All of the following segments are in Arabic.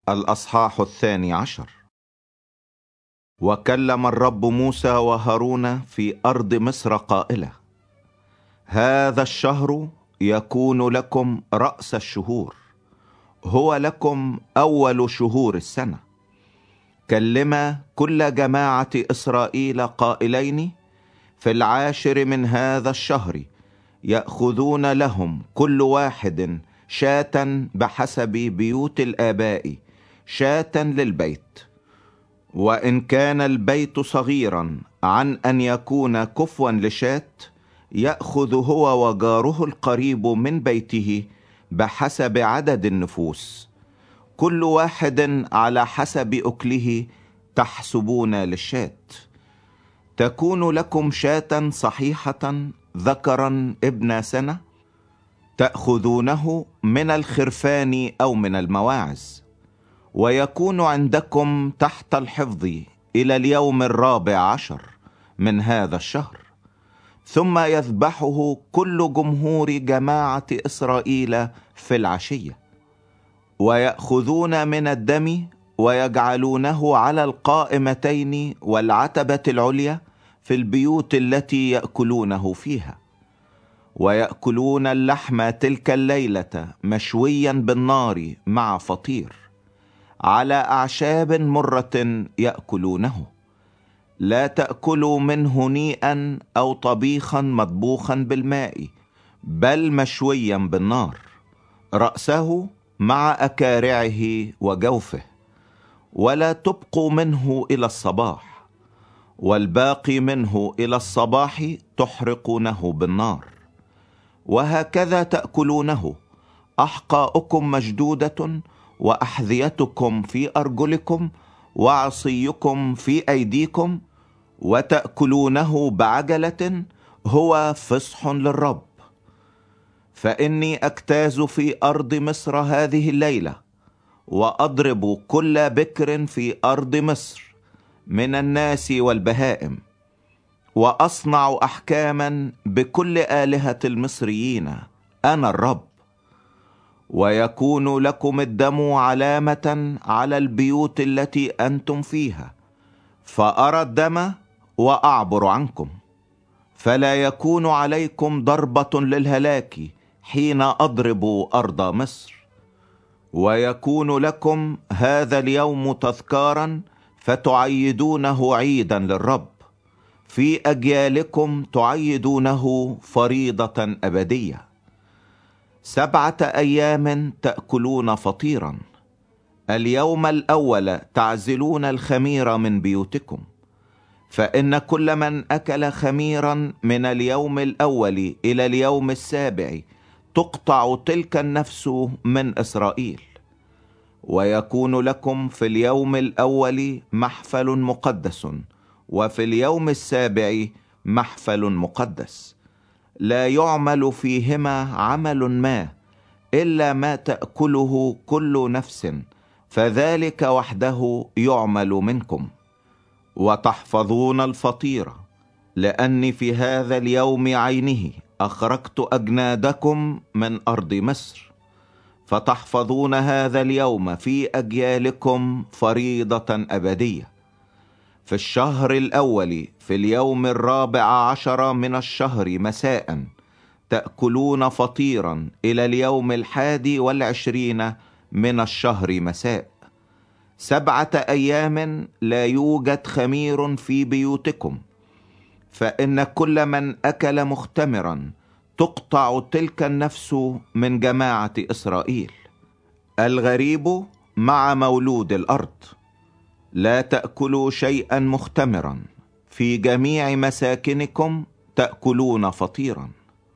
الأصحاح 12. وكلم الرب موسى وهارون في أرض مصر قائلا: هذا الشهر يكون لكم رأس الشهور، هو لكم أول شهور السنة. كلما كل جماعة إسرائيل قائلين: في 10 من هذا الشهر يأخذون لهم كل واحد شاة بحسب بيوت الآباء، شاة للبيت. وإن كان البيت صغيرا عن أن يكون كفوا لشاة، يأخذ هو وجاره القريب من بيته بحسب عدد النفوس، كل واحد على حسب أكله تحسبون للشاة. تكون لكم شاة صحيحة ذكرا ابن سنة، تأخذونه من الخرفان أو من المواعز، ويكون عندكم تحت الحفظ إلى اليوم 14 من هذا الشهر. ثم يذبحه كل جمهور جماعة إسرائيل في العشية، ويأخذون من الدم ويجعلونه على القائمتين والعتبة العليا في البيوت التي يأكلونه فيها. ويأكلون اللحم تلك الليلة مشويا بالنار مع فطير، على أعشاب مرة يأكلونه. لا تأكلوا منه نيئا أو طبيخا مطبوخا بالماء، بل مشويا بالنار، رأسه مع أكارعه وجوفه. ولا تبقوا منه إلى الصباح، والباقي منه إلى الصباح تحرقونه بالنار. وهكذا تأكلونه: أحقاؤكم مشدودة، وأحذيتكم في أرجلكم، وعصيكم في أيديكم، وتأكلونه بعجلة، هو فصح للرب. فإني أجتاز في أرض مصر هذه الليلة، وأضرب كل بكر في أرض مصر من الناس والبهائم، وأصنع أحكاما بكل آلهة المصريين، أنا الرب. ويكون لكم الدم علامة على البيوت التي أنتم فيها، فأرى الدم وأعبر عنكم. فلا يكون عليكم ضربة للهلاك حين أضرب أرض مصر. ويكون لكم هذا اليوم تذكارا، فتعيدونه عيدا للرب، في أجيالكم تعيدونه فريضة أبدية. 7 أيام تأكلون فطيرا. اليوم الأول تعزلون الخمير من بيوتكم، فإن كل من أكل خميرا من اليوم الأول إلى اليوم 7 تقطع تلك النفس من إسرائيل. ويكون لكم في اليوم الأول محفل مقدس، وفي اليوم 7 محفل مقدس. لا يعمل فيهما عمل ما إلا ما تأكله كل نفس، فذلك وحده يعمل منكم. وتحفظون الفطيرة، لأني في هذا اليوم عينه أخرجت أجنادكم من أرض مصر. فتحفظون هذا اليوم في أجيالكم فريضة أبدية. في الشهر الأول في اليوم 14 من الشهر مساء تأكلون فطيرا إلى اليوم 21 من الشهر مساء. 7 أيام لا يوجد خمير في بيوتكم، فإن كل من أكل مختمرا تقطع تلك النفس من جماعة إسرائيل. الغريب مع مولود الأرض. لا تأكلوا شيئا مختمرا، في جميع مساكنكم تأكلون فطيرا.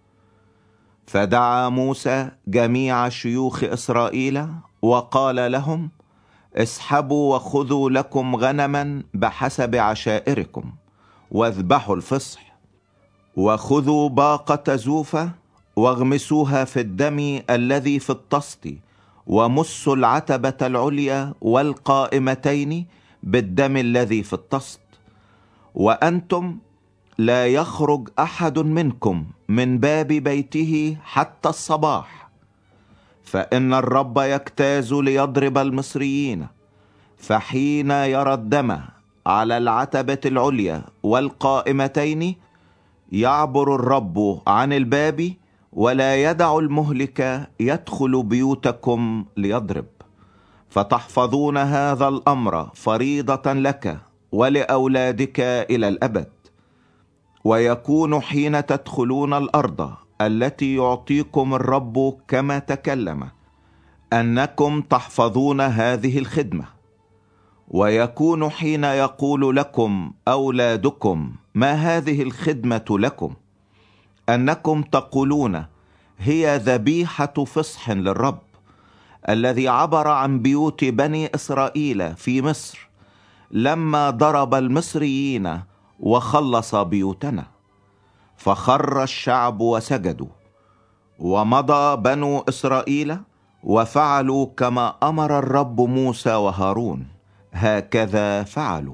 فدعا موسى جميع شيوخ إسرائيل وقال لهم: اسحبوا وخذوا لكم غنما بحسب عشائركم، واذبحوا الفصح. وخذوا باقة زوفة واغمسوها في الدم الذي في الطست، ومسوا العتبة العليا والقائمتين بالدم الذي في الطست. وأنتم لا يخرج أحد منكم من باب بيته حتى الصباح، فإن الرب يجتاز ليضرب المصريين، فحين يرى الدم على العتبة العليا والقائمتين يعبر الرب عن الباب، ولا يدع المهلك يدخل بيوتكم ليضرب. فتحفظون هذا الأمر فريضة لك ولأولادك إلى الأبد. ويكون حين تدخلون الأرض التي يعطيكم الرب كما تكلم أنكم تحفظون هذه الخدمة. ويكون حين يقول لكم أولادكم ما هذه الخدمة لكم، أنكم تقولون هي ذبيحة فصح للرب الذي عبر عن بيوت بني إسرائيل في مصر لما ضرب المصريين وخلص بيوتنا. فخر الشعب وسجدوا، ومضى بنو إسرائيل وفعلوا كما أمر الرب موسى وهارون، هكذا فعلوا.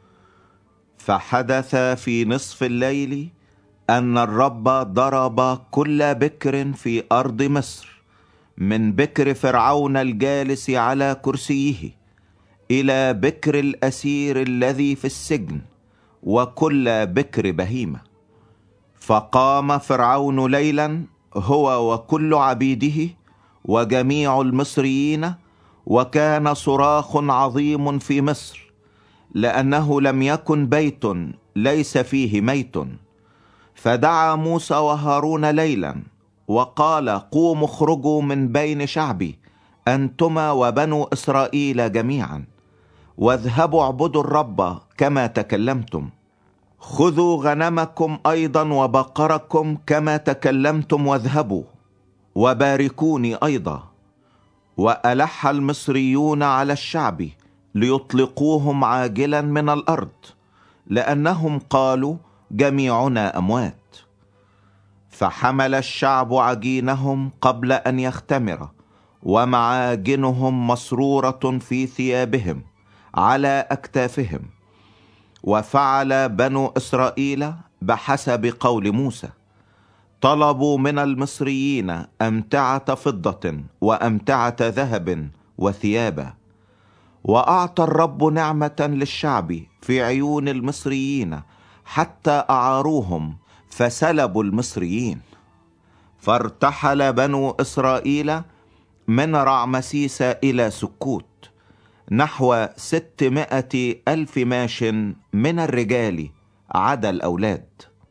فحدث في نصف الليل أن الرب ضرب كل بكر في أرض مصر، من بكر فرعون الجالس على كرسيه إلى بكر الأسير الذي في السجن، وكل بكر بهيمة. فقام فرعون ليلا هو وكل عبيده وجميع المصريين، وكان صراخ عظيم في مصر، لأنه لم يكن بيت ليس فيه ميت. فدعا موسى وهارون ليلا وقال: قوموا اخرجوا من بين شعبي أنتما وبنو إسرائيل جميعا، واذهبوا اعبدوا الرب كما تكلمتم. خذوا غنمكم أيضا وبقركم كما تكلمتم، واذهبوا وباركوني أيضا. وألح المصريون على الشعب ليطلقوهم عاجلا من الأرض، لأنهم قالوا جميعنا أموات. فحمل الشعب عجينهم قبل أن يختمر، ومعاجنهم مسرورة في ثيابهم على أكتافهم. وفعل بنو إسرائيل بحسب قول موسى، طلبوا من المصريين أمتعة فضة وأمتعة ذهب وثيابا. وأعطى الرب نعمة للشعب في عيون المصريين حتى أعاروهم فسلبوا المصريين. فارتحل بنو إسرائيل من رعمسيس إلى سكوت نحو 600,000 ماش من الرجال عدا الأولاد.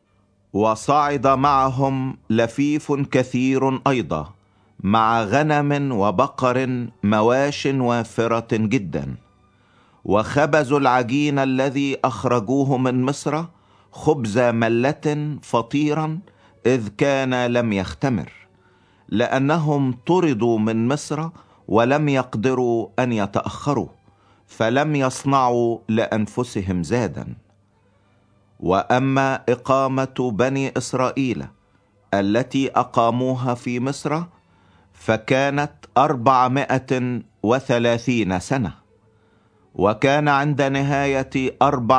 وصعد معهم لفيف كثير أيضا مع غنم وبقر مواش وافرة جدا. وخبزوا العجين الذي أخرجوه من مصر خبز ملة فطيرا، إذ كان لم يختمر، لأنهم طردوا من مصر ولم يقدروا أن يتأخروا، فلم يصنعوا لأنفسهم زادا. وأما إقامة بني إسرائيل التي أقاموها في مصر فكانت 430 سنة. وكان عند نهاية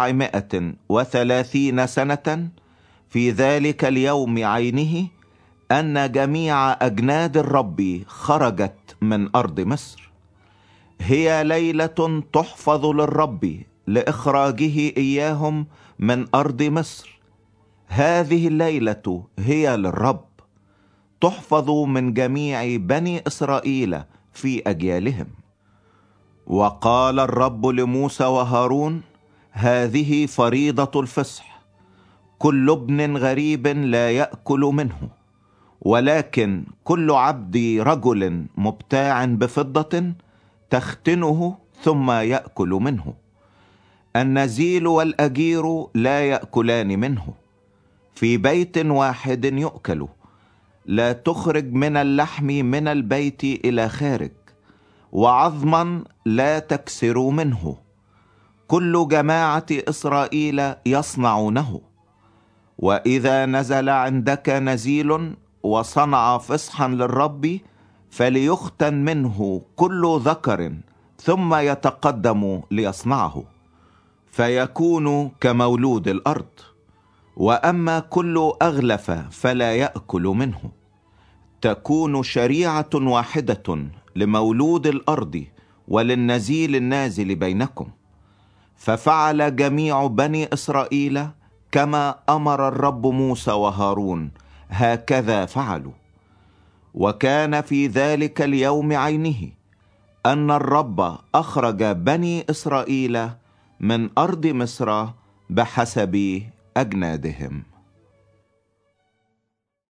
430 سنة في ذلك اليوم عينه أن جميع أجناد الرب خرجت من أرض مصر. هي ليلة تحفظ للرب لإخراجه إياهم من أرض مصر. هذه الليلة هي للرب، تحفظ من جميع بني إسرائيل في أجيالهم. وقال الرب لموسى وهارون: هذه فريضة الفصح، كل ابن غريب لا يأكل منه، ولكن كل عبد رجل مبتاع بفضة تختنه ثم يأكل منه. النزيل والأجير لا يأكلان منه، في بيت واحد يؤكل. لا تخرج من اللحم من البيت إلى خارج، وعظما لا تكسر منه. كل جماعة إسرائيل يصنعونه. وإذا نزل عندك نزيل وصنع فصحا للرب فليختن منه كل ذكر، ثم يتقدم ليصنعه، فيكون كمولود الأرض. وأما كل أغلف فلا يأكل منه. تكون شريعة واحدة لمولود الأرض وللنزيل النازل بينكم. ففعل جميع بني إسرائيل كما أمر الرب موسى وهارون، هكذا فعلوا. وكان في ذلك اليوم عينه أن الرب أخرج بني إسرائيل من أرض مصر بحسب أجنادهم.